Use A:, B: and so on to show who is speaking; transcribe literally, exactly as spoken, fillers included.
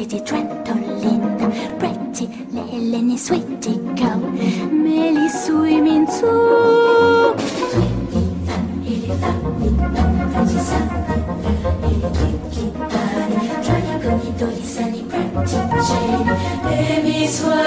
A: pretty trampoline, pretty Leleni sweetie go, Mélie swimming too. Il est fan, il est fan, pretty sun, il est twinkly bunny, trying to go to Dolly Sunny, pretty shady, baby swan.